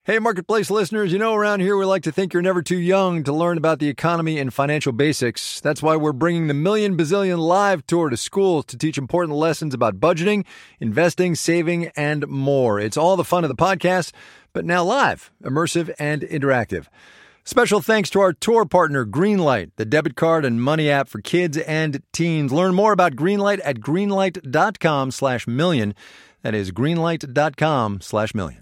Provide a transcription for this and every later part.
Hey, Marketplace listeners, around here we like to think you're never too young to learn about the economy and financial basics. That's why we're bringing the Million Bazillion Live Tour to schools to teach important lessons about budgeting, investing, saving, and more. It's all the fun of the podcast, but now live, immersive, and interactive. Special thanks to our tour partner, Greenlight, the debit card and money app for kids and teens. Learn more about Greenlight at greenlight.com/million. That is greenlight.com/million.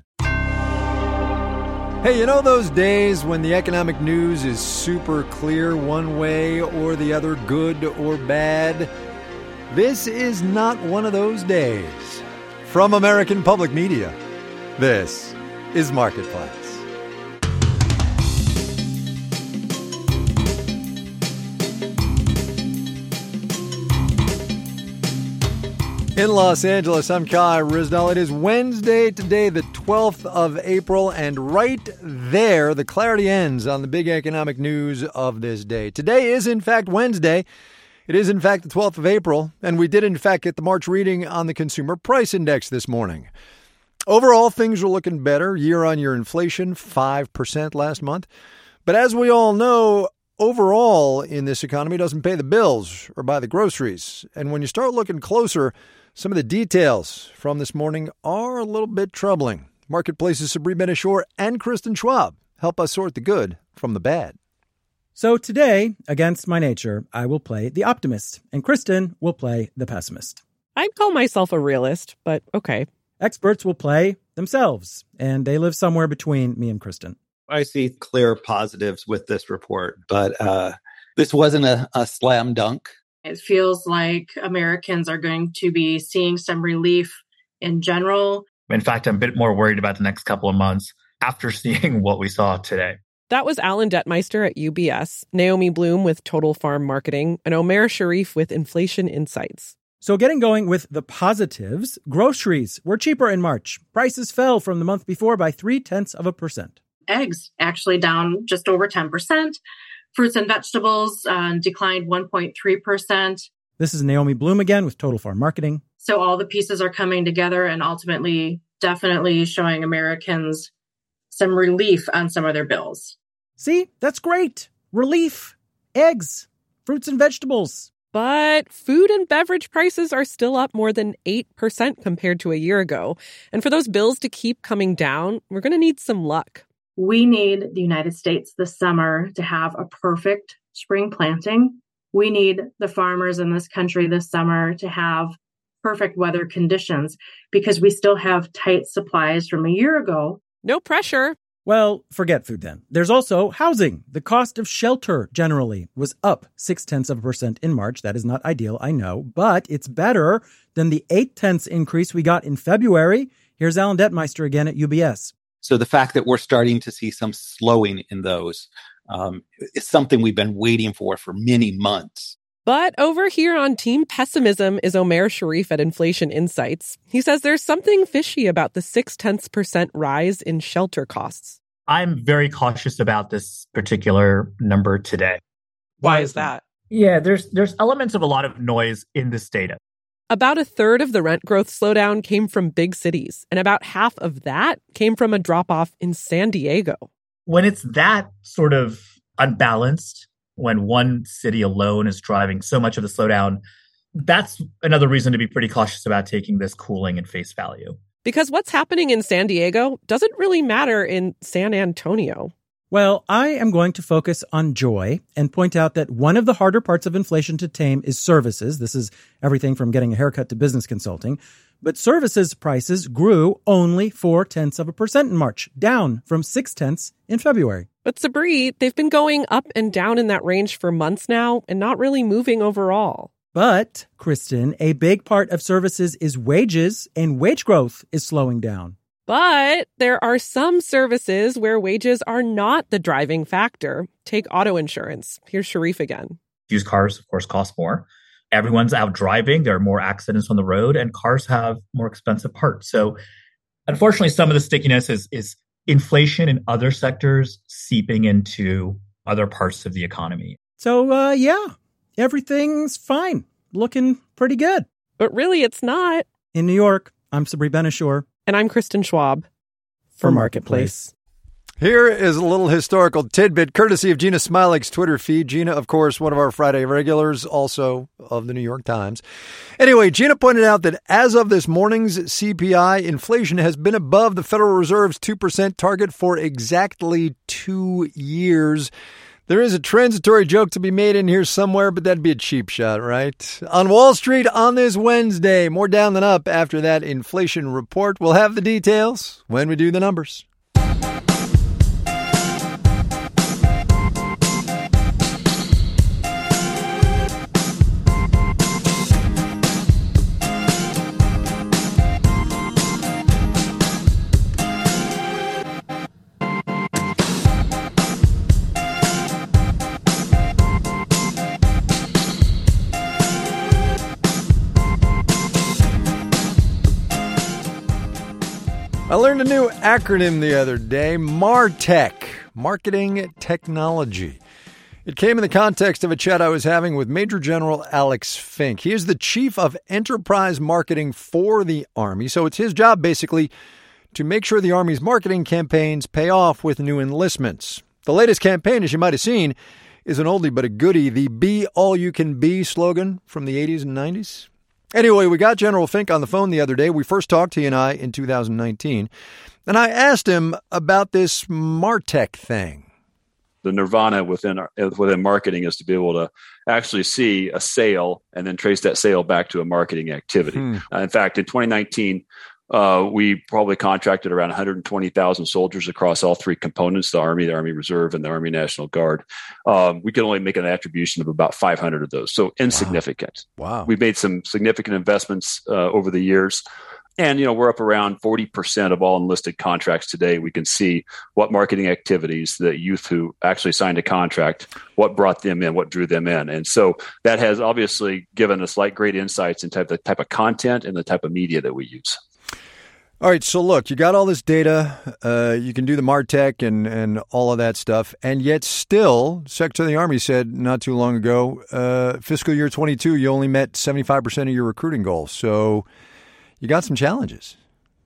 Hey, those days when the economic news is super clear one way or the other, good or bad? This is not one of those days. From American Public Media, this is Marketplace. In Los Angeles, I'm Kai Ryssdal. It is Wednesday today, the 12th of April, and right there, the clarity ends on the big economic news of this day. Today is, in fact, Wednesday. It is, in fact, the 12th of April, and we did, in fact, get the March reading on the Consumer Price Index this morning. Overall, things are looking better. Year-on-year inflation, 5% last month. But as we all know, overall in this economy doesn't pay the bills or buy the groceries. And when you start looking closer, some of the details from this morning are a little bit troubling. Marketplace's Sabri Ben-Achour and Kristen Schwab help us sort the good from the bad. So today, against my nature, I will play the optimist, and Kristen will play the pessimist. I'd call myself a realist, but okay. Experts will play themselves, and they live somewhere between me and Kristen. I see clear positives with this report, but this wasn't a slam dunk. It feels like Americans are going to be seeing some relief in general. In fact, I'm a bit more worried about the next couple of months after seeing what we saw today. That was Alan Detmeister at UBS, Naomi Bloom with Total Farm Marketing, and Omer Sharif with Inflation Insights. So getting going with the positives, groceries were cheaper in March. Prices fell from the month before by 0.3%. Eggs actually down just over 10%. Fruits and vegetables declined 1.3%. This is Naomi Bloom again with Total Farm Marketing. So all the pieces are coming together and ultimately definitely showing Americans some relief on some of their bills. See, that's great. Relief. Eggs, fruits and vegetables. But food and beverage prices are still up more than 8% compared to a year ago. And for those bills to keep coming down, we're going to need some luck. We need the United States this summer to have a perfect spring planting. We need the farmers in this country this summer to have perfect weather conditions because we still have tight supplies from a year ago. No pressure. Well, forget food then. There's also housing. The cost of shelter generally was up 0.6% in March. That is not ideal, I know, but it's better than the 0.8 increase we got in February. Here's Alan Detmeister again at UBS. So the fact that we're starting to see some slowing in those is something we've been waiting for many months. But over here on Team Pessimism is Omer Sharif at Inflation Insights. He says there's something fishy about the 0.6% rise in shelter costs. I'm very cautious about this particular number today. Why is that? Yeah, there's elements of a lot of noise in this data. About a third of the rent growth slowdown came from big cities, and about half of that came from a drop-off in San Diego. When it's that sort of unbalanced, when one city alone is driving so much of the slowdown, that's another reason to be pretty cautious about taking this cooling at face value. Because what's happening in San Diego doesn't really matter in San Antonio. Well, I am going to focus on joy and point out that one of the harder parts of inflation to tame is services. This is everything from getting a haircut to business consulting. But services prices grew only 0.4% in March, down from 0.6 in February. But Sabri, they've been going up and down in that range for months now and not really moving overall. But, Kristen, a big part of services is wages, and wage growth is slowing down. But there are some services where wages are not the driving factor. Take auto insurance. Here's Sharif again. Used cars, of course, cost more. Everyone's out driving. There are more accidents on the road, and cars have more expensive parts. So, unfortunately, some of the stickiness is inflation in other sectors seeping into other parts of the economy. So, yeah, everything's fine. Looking pretty good. But really, it's not. In New York, I'm Sabri Ben-Achour. And I'm Kristen Schwab for Marketplace. Here is a little historical tidbit courtesy of Gina Smilek's Twitter feed. Gina, of course, one of our Friday regulars, also of the New York Times. Anyway, Gina pointed out that as of this morning's CPI, inflation has been above the Federal Reserve's 2% target for exactly 2 years. There is a transitory joke to be made in here somewhere, but that'd be a cheap shot, right? On Wall Street on this Wednesday, more down than up after that inflation report. We'll have the details when we do the numbers. I learned a new acronym the other day, MarTech, Marketing Technology. It came in the context of a chat I was having with Major General Alex Fink. He is the Chief of Enterprise Marketing for the Army, so it's his job basically to make sure the Army's marketing campaigns pay off with new enlistments. The latest campaign, as you might have seen, is an oldie but a goodie, the Be All You Can Be slogan from the 80s and 90s. Anyway, we got General Fink on the phone the other day. We first talked, he and I, in 2019. And I asked him about this MarTech thing. The nirvana within marketing is to be able to actually see a sale and then trace that sale back to a marketing activity. In fact, in 2019, we probably contracted around 120,000 soldiers across all three components, the Army Reserve, and the Army National Guard. We could only make an attribution of about 500 of those, so insignificant. Wow. We've made some significant investments over the years. And, we're up around 40% of all enlisted contracts today. We can see what marketing activities the youth who actually signed a contract, what brought them in, what drew them in. And so that has obviously given us great insights into the type of content and the type of media that we use. All right, so look, you got all this data, you can do the MarTech and all of that stuff, and yet still, Secretary of the Army said not too long ago, fiscal year 22, you only met 75% of your recruiting goals. So you got some challenges.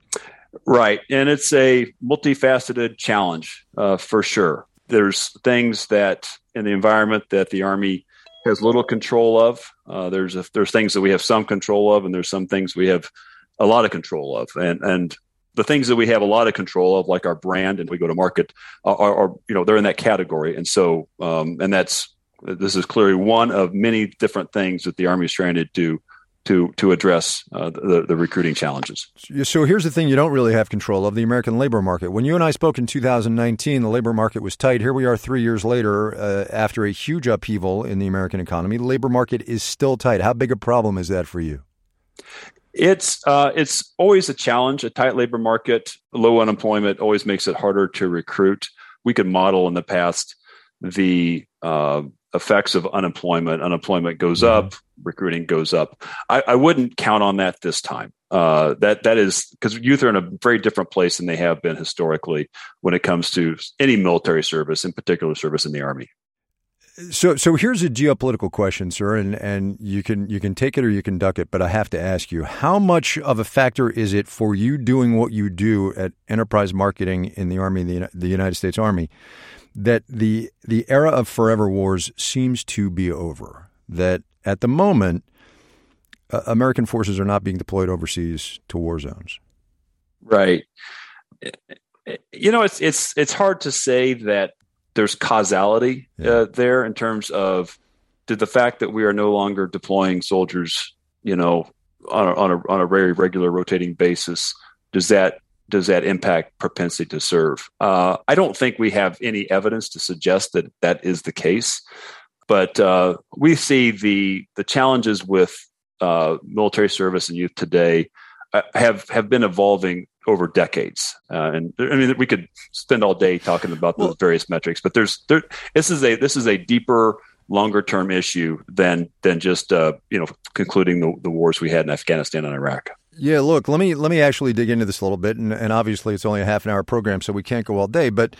Right, and it's a multifaceted challenge for sure. There's things that in the environment that the Army has little control of. There's things that we have some control of, and there's some things we have a lot of control of, and the things that we have a lot of control of, like our brand and we go to market, are they're in that category. And so, this is clearly one of many different things that the Army is trying to do to address the recruiting challenges. So here's the thing you don't really have control of, the American labor market. When you and I spoke in 2019, the labor market was tight. Here we are 3 years later, after a huge upheaval in the American economy. The labor market is still tight. How big a problem is that for you? It's always a challenge. A tight labor market, low unemployment always makes it harder to recruit. We could model in the past the effects of unemployment. Unemployment goes up, recruiting goes up. I wouldn't count on that this time. That is because youth are in a very different place than they have been historically when it comes to any military service, in particular service in the Army. So here's a geopolitical question, sir, and you can take it or you can duck it, but I have to ask you, how much of a factor is it for you doing what you do at enterprise marketing in the Army, the United States Army, that the era of forever wars seems to be over, that at the moment, American forces are not being deployed overseas to war zones? Right. It's hard to say that there's causality there in terms of did the fact that we are no longer deploying soldiers, on a very regular rotating basis, does that impact propensity to serve? I don't think we have any evidence to suggest that is the case, but we see the challenges with military service and youth today have been evolving over decades. And I mean, we could spend all day talking about those various metrics, but this is a deeper, longer term issue than just concluding the wars we had in Afghanistan and Iraq. Yeah, look, let me actually dig into this a little bit, and obviously it's only a half an hour program, so we can't go all day. But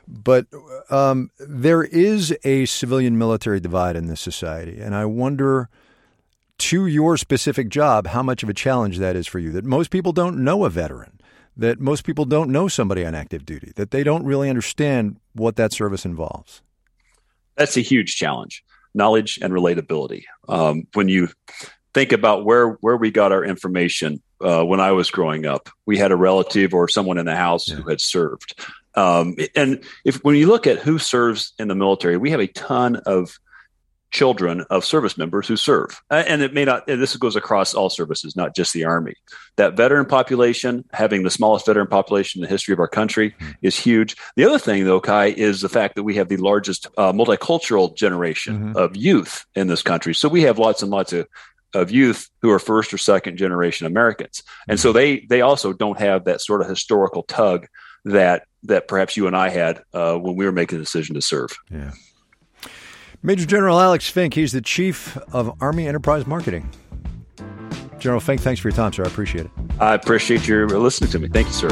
there is a civilian military divide in this society, and I wonder, to your specific job, how much of a challenge that is for you. That most people don't know a veteran. that most people don't know somebody on active duty, that they don't really understand what that service involves? That's a huge challenge, knowledge and relatability. When you think about where we got our information, when I was growing up, we had a relative or someone in the house who had served. And when you look at who serves in the military, we have a ton of children of service members who serve. And it may not, and this goes across all services, not just the Army. That veteran population, having the smallest veteran population in the history of our country, is huge. The other thing, though, Kai, is the fact that we have the largest multicultural generation of youth in this country. So we have lots and lots of youth who are first or second generation Americans. And so they also don't have that sort of historical tug that perhaps you and I had when we were making the decision to serve. Yeah. Major General Alex Fink, he's the Chief of Army Enterprise Marketing. General Fink, thanks for your time, sir. I appreciate it. I appreciate your listening to me. Thank you, sir.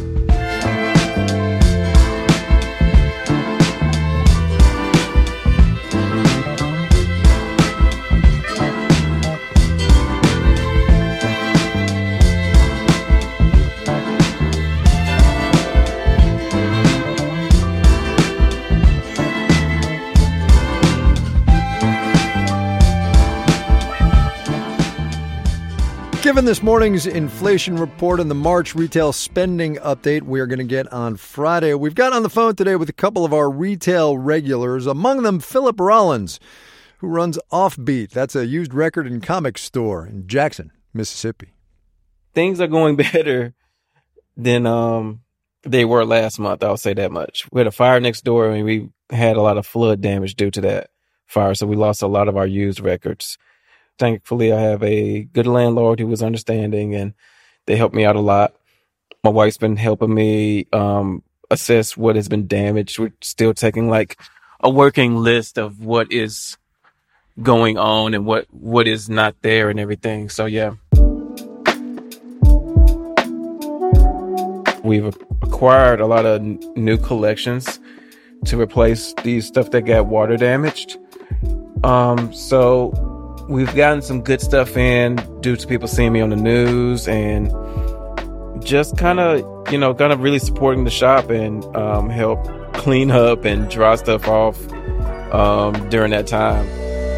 Given this morning's inflation report and the March retail spending update we are going to get on Friday, we've got on the phone today with a couple of our retail regulars, among them Philip Rollins, who runs Offbeat. That's a used record and comic store in Jackson, Mississippi. Things are going better than they were last month, I'll say that much. We had a fire next door, and we had a lot of flood damage due to that fire, so we lost a lot of our used records. Thankfully, I have a good landlord who was understanding, and they helped me out a lot. My wife's been helping me assess what has been damaged. We're still taking like a working list of what is going on and what is not there and everything. So, yeah. We've acquired a lot of new collections to replace the stuff that got water damaged. So we've gotten some good stuff in due to people seeing me on the news and just kind of really supporting the shop and help clean up and dry stuff off during that time.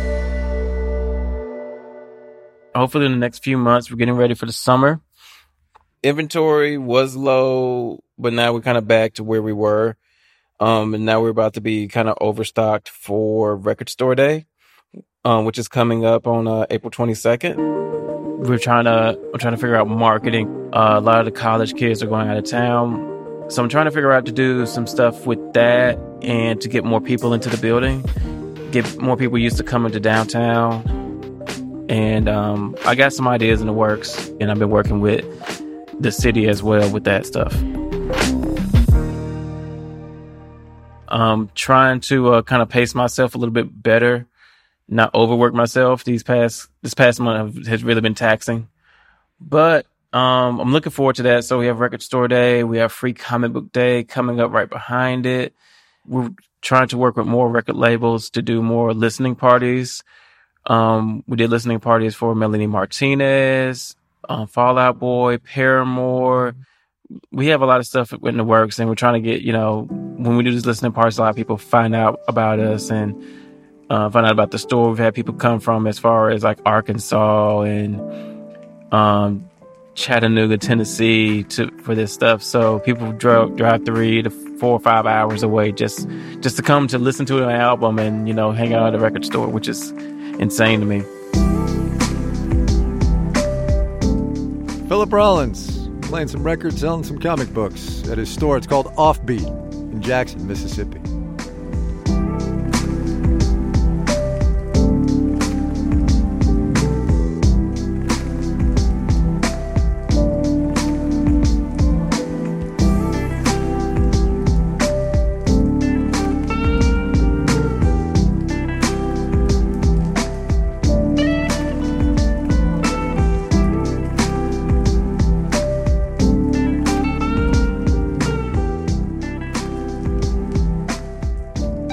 Hopefully in the next few months, we're getting ready for the summer. Inventory was low, but now we're kind of back to where we were. And now we're about to be kind of overstocked for Record Store Day, which is coming up on April 22nd. We're trying to figure out marketing. A lot of the college kids are going out of town. So I'm trying to figure out to do some stuff with that and to get more people into the building, get more people used to coming to downtown. And I got some ideas in the works, and I've been working with the city as well with that stuff. Trying to kind of pace myself a little bit better, not overwork myself. This past month has really been taxing, but I'm looking forward to that. So we have Record Store Day, we have Free Comic Book Day coming up right behind it. We're trying to work with more record labels to do more listening parties. We did listening parties for Melanie Martinez, Fall Out Boy, Paramore. We have a lot of stuff in the works, and we're trying to get, when we do these listening parties, a lot of people find out about us and find out about the store. We've had people come from as far as like Arkansas and Chattanooga, Tennessee for this stuff. So people drive 3 to 4 or 5 hours away just to come to listen to an album and, hang out at a record store, which is insane to me. Philip Rollins playing some records, selling some comic books at his store. It's called Offbeat in Jackson, Mississippi.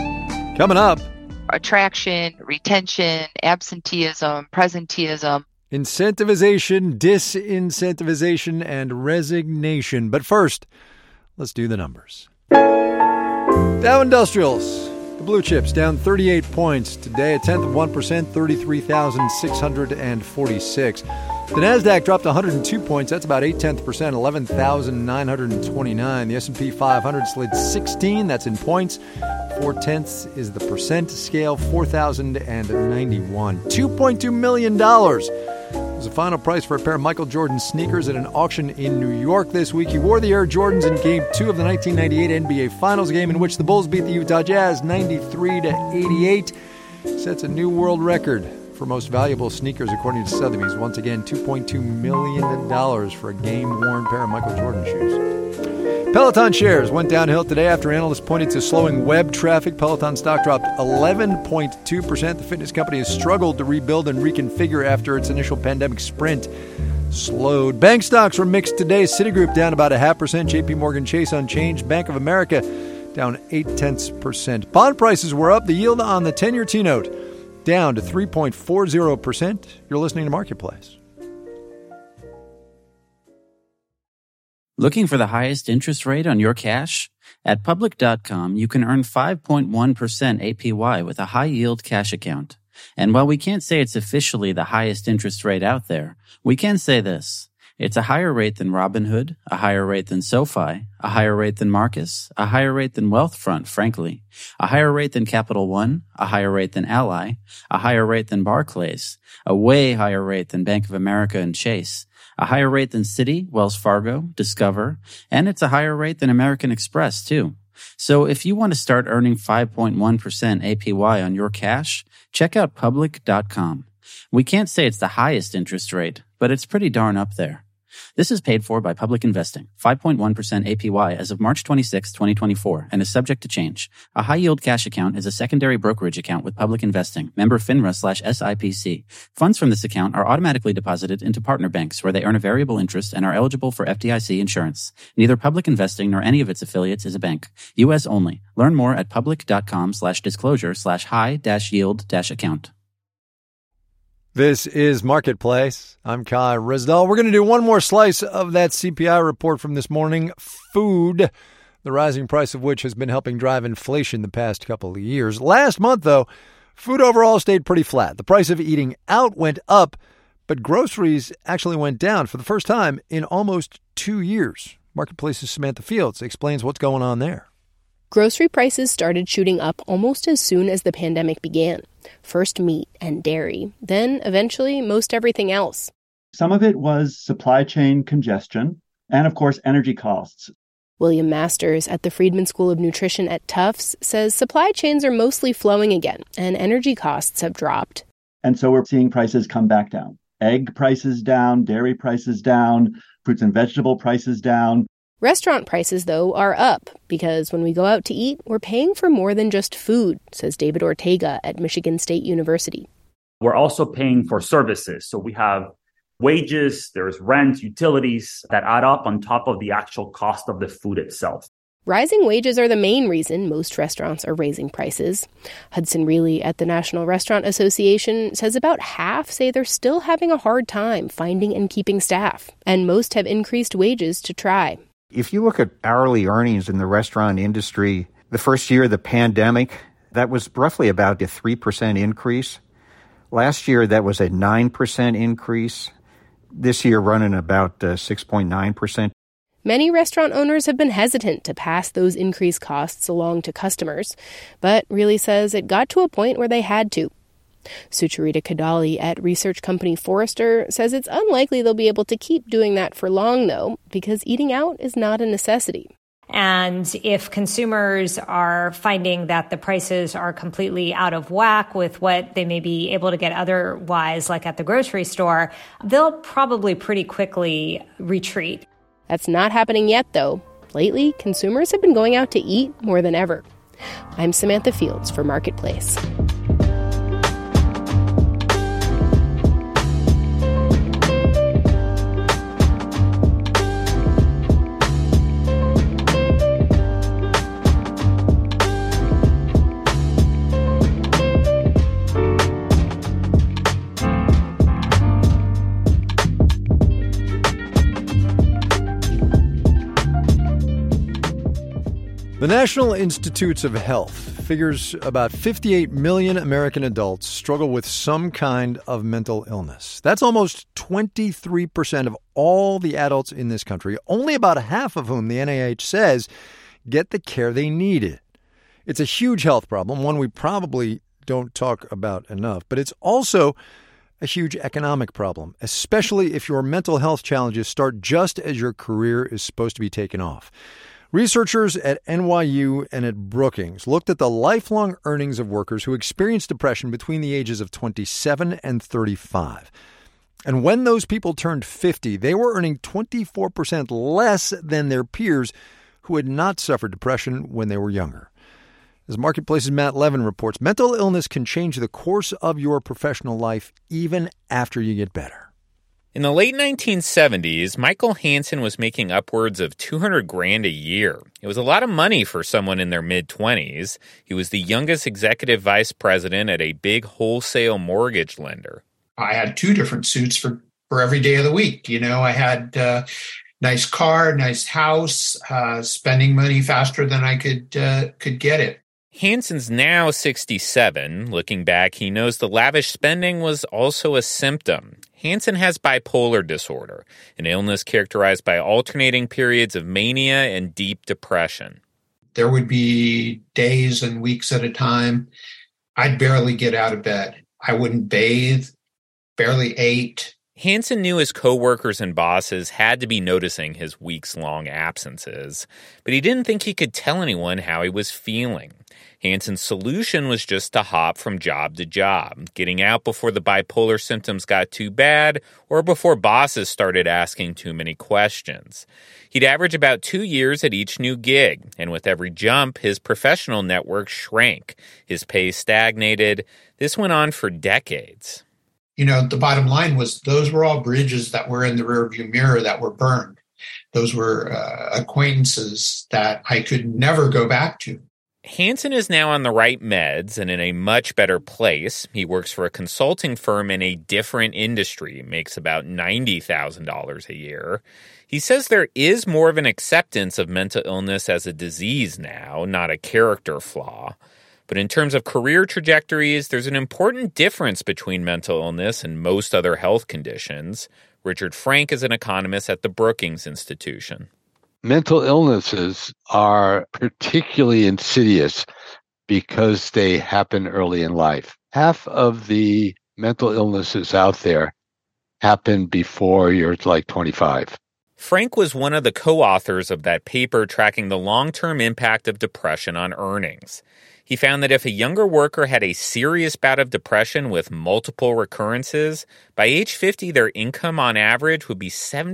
Coming up. Attraction, retention, absenteeism, presenteeism. incentivization, disincentivization, and resignation. But first, let's do the numbers. Dow Industrials, the blue chips, down 38 points today, a tenth of 1%, 33,646. The NASDAQ dropped 102 points. That's about 0.8%, 11,929. The S&P 500 slid 16. That's in points. 0.4 is the percent scale, 4,091. $2.2 million was the final price for a pair of Michael Jordan sneakers at an auction in New York this week. He wore the Air Jordans in Game 2 of the 1998 NBA Finals game, in which the Bulls beat the Utah Jazz 93-88. Sets a new world record for most valuable sneakers, according to Sotheby's. Once again, $2.2 million for a game-worn pair of Michael Jordan shoes. Peloton shares went downhill today after analysts pointed to slowing web traffic. Peloton stock dropped 11.2%. The fitness company has struggled to rebuild and reconfigure after its initial pandemic sprint slowed. Bank stocks were mixed today. Citigroup down about 0.5%. JP Morgan Chase unchanged. Bank of America down 0.8%. Bond prices were up. The yield on the 10-year T-note down to 3.40%. You're listening to Marketplace. Looking for the highest interest rate on your cash? At Public.com, you can earn 5.1% APY with a high-yield cash account. And while we can't say it's officially the highest interest rate out there, we can say this. It's a higher rate than Robinhood, a higher rate than SoFi, a higher rate than Marcus, a higher rate than Wealthfront, frankly, a higher rate than Capital One, a higher rate than Ally, a higher rate than Barclays, a way higher rate than Bank of America and Chase, a higher rate than Citi, Wells Fargo, Discover, and it's a higher rate than American Express, too. So if you want to start earning 5.1% APY on your cash, check out Public.com. We can't say it's the highest interest rate, but it's pretty darn up there. This is paid for by Public Investing, 5.1% APY as of March 26, 2024, and is subject to change. A high-yield cash account is a secondary brokerage account with Public Investing, member FINRA/SIPC. Funds from this account are automatically deposited into partner banks where they earn a variable interest and are eligible for FDIC insurance. Neither Public Investing nor any of its affiliates is a bank. U.S. only. Learn more at public.com/disclosure/high-yield-account. This is Marketplace. I'm Kai Ryssdal. We're going to do one more slice of that CPI report from this morning. Food, the rising price of which has been helping drive inflation the past couple of years. Last month, though, food overall stayed pretty flat. The price of eating out went up, but groceries actually went down for the first time in almost 2 years. Marketplace's Samantha Fields explains what's going on there. Grocery prices started shooting up almost as soon as the pandemic began. First meat and dairy, then eventually most everything else. Some of it was supply chain congestion and, of course, energy costs. William Masters at the Friedman School of Nutrition at Tufts says supply chains are mostly flowing again and energy costs have dropped. And so we're seeing prices come back down. Egg prices down, dairy prices down, fruits and vegetable prices down. Restaurant prices, though, are up because when we go out to eat, we're paying for more than just food, says David Ortega at Michigan State University. We're also paying for services. So we have wages, there's rent, utilities that add up on top of the actual cost of the food itself. Rising wages are the main reason most restaurants are raising prices. Hudson Reilly at the National Restaurant Association says about half say they're still having a hard time finding and keeping staff, and most have increased wages to try. If you look at hourly earnings in the restaurant industry, the first year of the pandemic, that was roughly about a 3% increase. Last year, that was a 9% increase. This year, running about 6.9%. Many restaurant owners have been hesitant to pass those increased costs along to customers, but Reilly says it got to a point where they had to. Sucharita Kadali at research company Forrester says it's unlikely they'll be able to keep doing that for long, though, because eating out is not a necessity. And if consumers are finding that the prices are completely out of whack with what they may be able to get otherwise, like at the grocery store, they'll probably pretty quickly retreat. That's not happening yet, though. Lately, consumers have been going out to eat more than ever. I'm Samantha Fields for Marketplace. The National Institutes of Health figures about 58 million American adults struggle with some kind of mental illness. That's almost 23% of all the adults in this country, only about half of whom the NIH says get the care they needed. It's a huge health problem, one we probably don't talk about enough, but it's also a huge economic problem, especially if your mental health challenges start just as your career is supposed to be taking off. Researchers at NYU and at Brookings looked at the lifelong earnings of workers who experienced depression between the ages of 27 and 35. And when those people turned 50, they were earning 24% less than their peers who had not suffered depression when they were younger. As Marketplace's Matt Levin reports, mental illness can change the course of your professional life even after you get better. In the late 1970s, Michael Hansen was making upwards of $200,000 a year. It was a lot of money for someone in their mid-20s. He was the youngest executive vice president at a big wholesale mortgage lender. I had 2 different suits for every day of the week. You know, I had nice car, nice house, spending money faster than I could get it. Hansen's now 67. Looking back, he knows the lavish spending was also a symptom. Hansen has bipolar disorder, an illness characterized by alternating periods of mania and deep depression. There would be days and weeks at a time I'd barely get out of bed. I wouldn't bathe, barely ate. Hansen knew his coworkers and bosses had to be noticing his weeks-long absences, but he didn't think he could tell anyone how he was feeling. Hansen's solution was just to hop from job to job, getting out before the bipolar symptoms got too bad or before bosses started asking too many questions. He'd average about 2 years at each new gig, and with every jump, his professional network shrank. His pay stagnated. This went on for decades. You know, the bottom line was those were all bridges that were in the rearview mirror that were burned. Those were acquaintances that I could never go back to. Hansen is now on the right meds and in a much better place. He works for a consulting firm in a different industry, makes about $90,000 a year. He says there is more of an acceptance of mental illness as a disease now, not a character flaw. But in terms of career trajectories, there's an important difference between mental illness and most other health conditions. Richard Frank is an economist at the Brookings Institution. Mental illnesses are particularly insidious because they happen early in life. Half of the mental illnesses out there happen before you're like 25. Frank was one of the co-authors of that paper tracking the long-term impact of depression on earnings. He found that if a younger worker had a serious bout of depression with multiple recurrences, by age 50, their income on average would be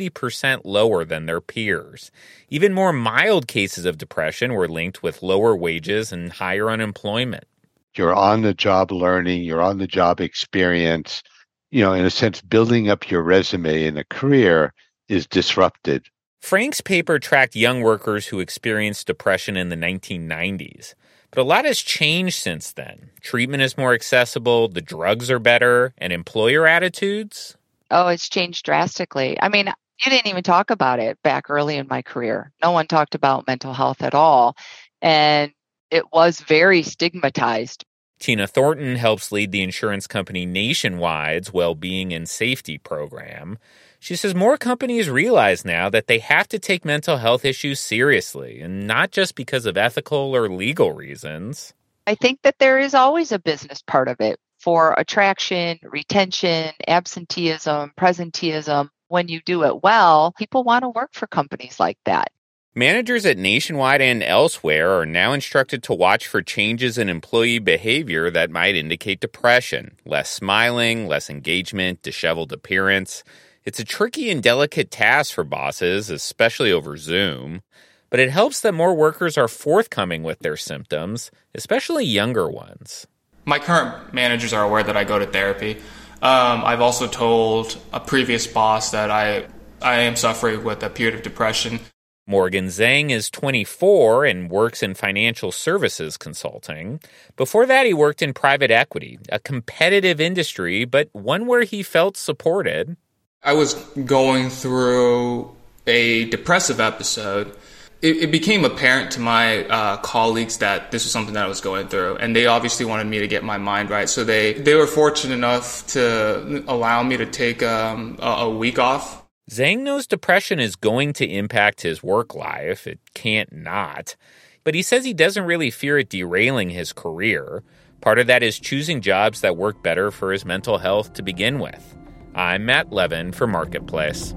70% lower than their peers. Even more mild cases of depression were linked with lower wages and higher unemployment. You're on the job learning, you're on the job experience. You know, in a sense, building up your resume in a career is disrupted. Frank's paper tracked young workers who experienced depression in the 1990s. But a lot has changed since then. Treatment is more accessible, the drugs are better, and employer attitudes? Oh, it's changed drastically. I mean, you didn't even talk about it back early in my career. No one talked about mental health at all. And it was very stigmatized. Tina Thornton helps lead the insurance company Nationwide's well-being and safety program. She says more companies realize now that they have to take mental health issues seriously, and not just because of ethical or legal reasons. I think that there is always a business part of it for attraction, retention, absenteeism, presenteeism. When you do it well, people want to work for companies like that. Managers at Nationwide and elsewhere are now instructed to watch for changes in employee behavior that might indicate depression. Less smiling, less engagement, disheveled appearance. It's a tricky and delicate task for bosses, especially over Zoom. But it helps that more workers are forthcoming with their symptoms, especially younger ones. My current managers are aware that I go to therapy. I've also told a previous boss that I am suffering with a period of depression. Morgan Zhang is 24 and works in financial services consulting. Before that, he worked in private equity, a competitive industry, but one where he felt supported. I was going through a depressive episode, it became apparent to my colleagues that this was something that I was going through, and they obviously wanted me to get my mind right. So they were fortunate enough to allow me to take a week off. Zhang knows depression is going to impact his work life. It can't not. But he says he doesn't really fear it derailing his career. Part of that is choosing jobs that work better for his mental health to begin with. I'm Matt Levin for Marketplace.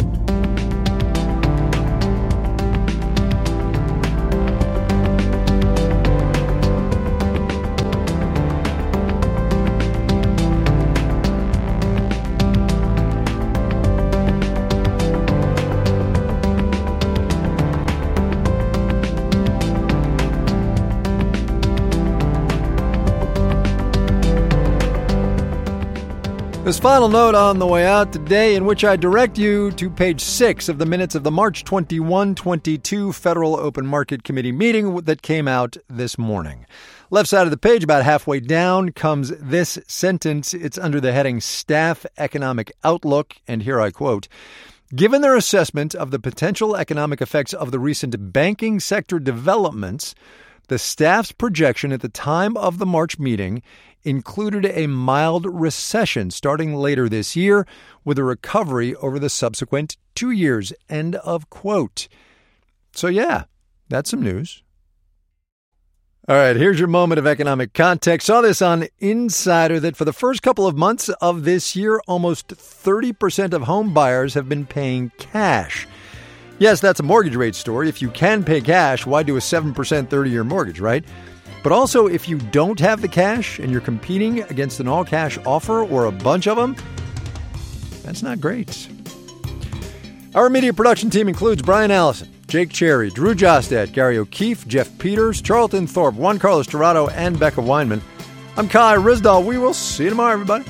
This final note on the way out today, in which I direct you to page 6 of the minutes of the March 21-22 Federal Open Market Committee meeting that came out this morning. Left side of the page, about halfway down, comes this sentence. It's under the heading Staff Economic Outlook, and here I quote, "Given their assessment of the potential economic effects of the recent banking sector developments, the staff's projection at the time of the March meeting included a mild recession starting later this year with a recovery over the subsequent 2 years." End of quote. So yeah, that's some news. All right, here's your moment of economic context. Saw this on Insider that for the first couple of months of this year, almost 30% of home buyers have been paying cash. Yes, that's a mortgage rate story. If you can pay cash, why do a 7% 30-year mortgage, right? But also, if you don't have the cash and you're competing against an all-cash offer or a bunch of them, that's not great. Our immediate production team includes Brian Allison, Jake Cherry, Drew Jostad, Gary O'Keefe, Jeff Peters, Charlton Thorpe, Juan Carlos Dorado, and Becca Weinman. I'm Kai Ryssdal. We will see you tomorrow, everybody.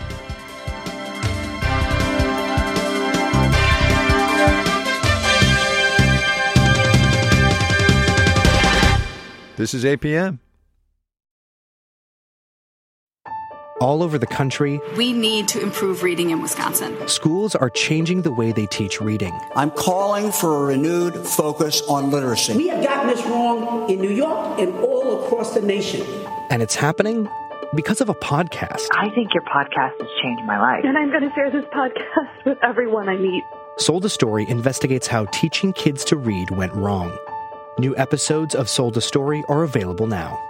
This is APM. All over the country, we need to improve reading in Wisconsin. Schools are changing the way they teach reading. I'm calling for a renewed focus on literacy. We have gotten this wrong in New York and all across the nation. And it's happening because of a podcast. I think your podcast has changed my life. And I'm going to share this podcast with everyone I meet. Sold a Story investigates how teaching kids to read went wrong. New episodes of Sold a Story are available now.